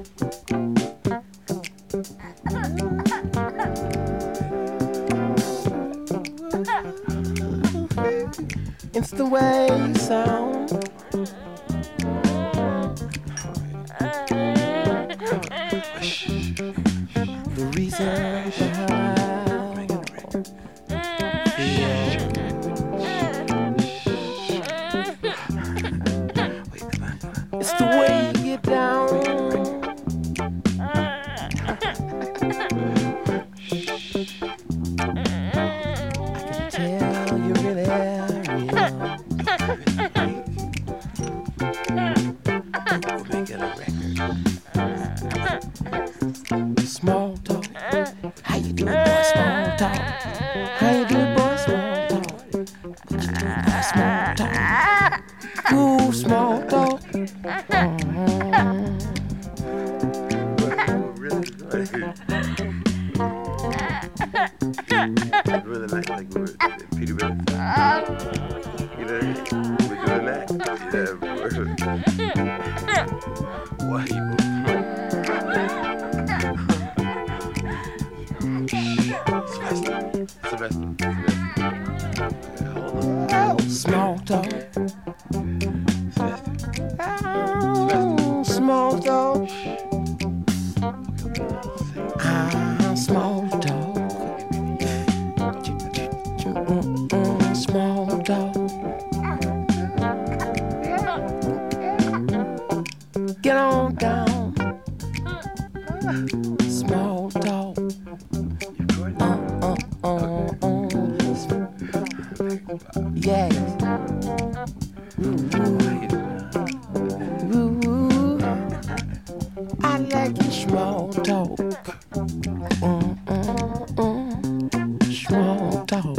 It's the way you sound. The reason behind. It's the way you get down. I can tell you really real. We'll make it a record. Small talk. How you doing, boy? Small talk. How you doing, boy? Small talk. What you doing, boy? Small talk. Ooh, small talk. Really like we were Peter Bell. You know, we're doing that. Yeah, why Sylvester. Small talk. Small talk. Small talk. Small talk. Get on down. Small talk. Yes. Ooh. I like your small talk. Small talk.